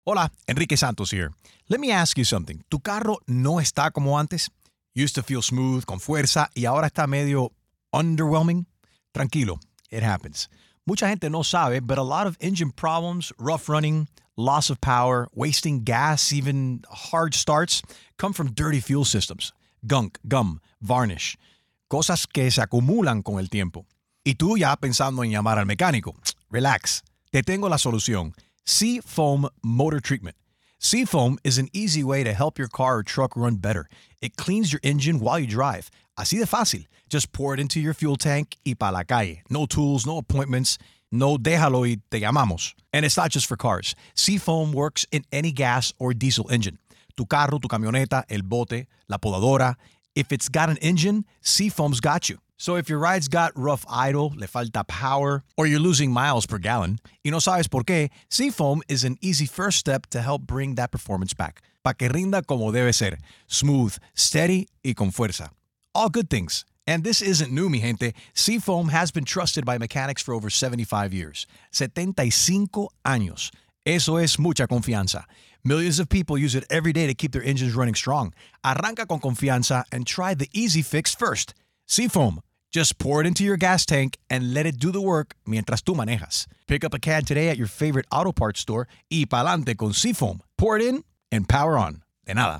Hola, Enrique Santos here. Let me ask you something. ¿Tu carro no está como antes? Used to feel smooth, con fuerza, y ahora está medio underwhelming? Tranquilo, it happens. Mucha gente no sabe, but a lot of engine problems, rough running, loss of power, wasting gas, even hard starts, come from dirty fuel systems. Gunk, gum, varnish. Cosas que se acumulan con el tiempo. Y tú ya pensando en llamar al mecánico. Relax. Te tengo la solución. Seafoam Motor Treatment. Seafoam is an easy way to help your car or truck run better. It cleans your engine while you drive. Así de fácil. Just pour it into your fuel tank y pa' la calle. No tools, no appointments. No déjalo y te llamamos. And it's not just for cars. Seafoam works in any gas or diesel engine. Tu carro, tu camioneta, el bote, la podadora. If it's got an engine, Seafoam's got you. So if your ride's got rough idle, le falta power, or you're losing miles per gallon, y no sabes por qué, Seafoam is an easy first step to help bring that performance back. Pa' que rinda como debe ser. Smooth, steady, y con fuerza. All good things. And this isn't new, mi gente. Seafoam has been trusted by mechanics for over 75 years. 75 años. Eso es mucha confianza. Millions of people use it every day to keep their engines running strong. Arranca con confianza and try the easy fix first. Seafoam. Just pour it into your gas tank and let it do the work mientras tú manejas. Pick up a can today at your favorite auto parts store y pa'lante con Seafoam. Pour it in and power on. De nada.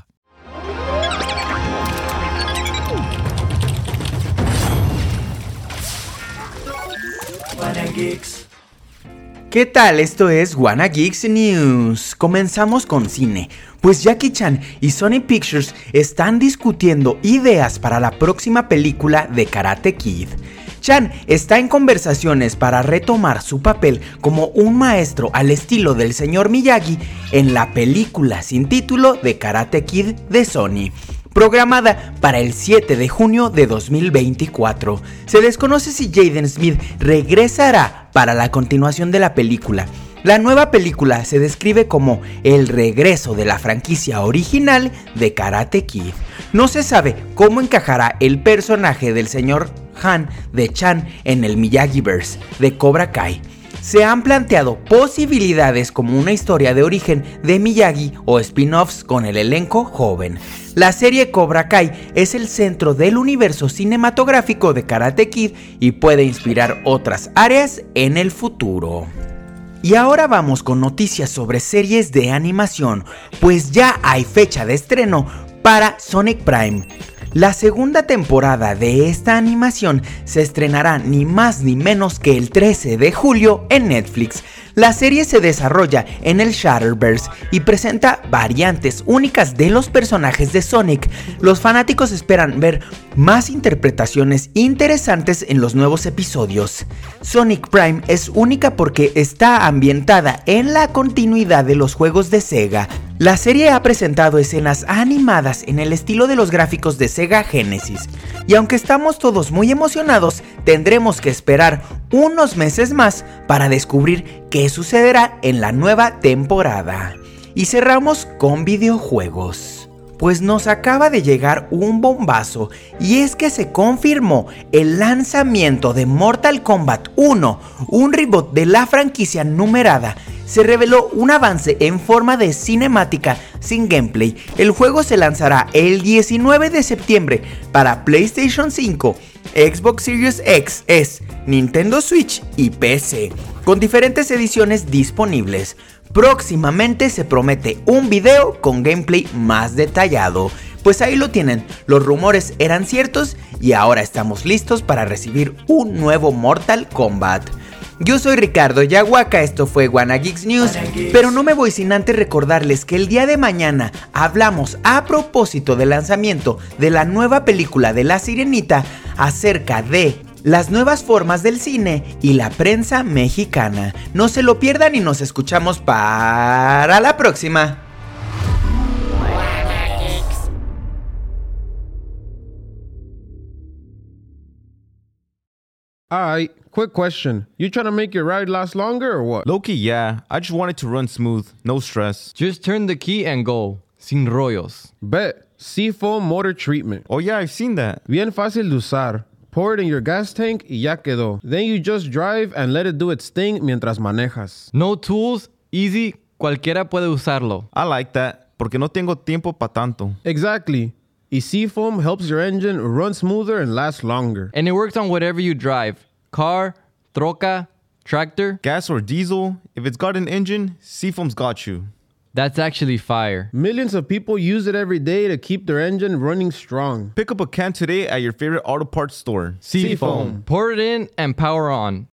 ¿Qué tal? Esto es Wanna Geeks News. Comenzamos con cine, pues Jackie Chan y Sony Pictures están discutiendo ideas para la próxima película de Karate Kid. Chan está en conversaciones para retomar su papel como un maestro al estilo del señor Miyagi en la película sin título de Karate Kid de Sony, programada para el 7 de junio de 2024. Se desconoce si Jaden Smith regresará para la continuación de la película. La nueva película se describe como el regreso de la franquicia original de Karate Kid. No se sabe cómo encajará el personaje del señor Han de Chan en el Miyagi-verse de Cobra Kai. Se han planteado posibilidades como una historia de origen de Miyagi o spin-offs con el elenco joven. La serie Cobra Kai es el centro del universo cinematográfico de Karate Kid y puede inspirar otras áreas en el futuro. Y ahora vamos con noticias sobre series de animación, pues ya hay fecha de estreno para Sonic Prime. La segunda temporada de esta animación se estrenará ni más ni menos que el 13 de julio en Netflix. La serie se desarrolla en el Shatterverse y presenta variantes únicas de los personajes de Sonic. Los fanáticos esperan ver más interpretaciones interesantes en los nuevos episodios. Sonic Prime es única porque está ambientada en la continuidad de los juegos de Sega. La serie ha presentado escenas animadas en el estilo de los gráficos de Sega Genesis. Y aunque estamos todos muy emocionados, tendremos que esperar unos meses más para descubrir qué sucederá en la nueva temporada. Y cerramos con videojuegos, pues nos acaba de llegar un bombazo, y es que se confirmó el lanzamiento de Mortal Kombat 1, un reboot de la franquicia numerada. Se reveló un avance en forma de cinemática sin gameplay. El juego se lanzará el 19 de septiembre para PlayStation 5, Xbox Series X, Nintendo Switch y PC, con diferentes ediciones disponibles. Próximamente se promete un video con gameplay más detallado. Pues ahí lo tienen, los rumores eran ciertos y ahora estamos listos para recibir un nuevo Mortal Kombat. Yo soy Ricardo Yahuaca, esto fue Wanna Geeks News, pero no me voy sin antes recordarles que el día de mañana hablamos a propósito del lanzamiento de la nueva película de La Sirenita acerca de las nuevas formas del cine y la prensa mexicana. No se lo pierdan y nos escuchamos para la próxima. Alright, quick question. You trying to make your ride last longer or what? Low-key, yeah. I just want it to run smooth, no stress. Just turn the key and go. Sin rollos. Bet. Seafoam Motor Treatment. Oh yeah, I've seen that. Bien fácil de usar. Pour it in your gas tank y ya quedó. Then you just drive and let it do its thing mientras manejas. No tools, easy, Cualquiera puede usarlo. I like that, porque no tengo tiempo pa' tanto. Exactly. Y Seafoam helps your engine run smoother and last longer. And it works on whatever you drive. Car, troca, tractor. Gas or diesel, if it's got an engine, Seafoam's got you. That's actually fire. Millions of people use it every day to keep their engine running strong. Pick up a can today at your favorite auto parts store. Seafoam. Pour it in and power on.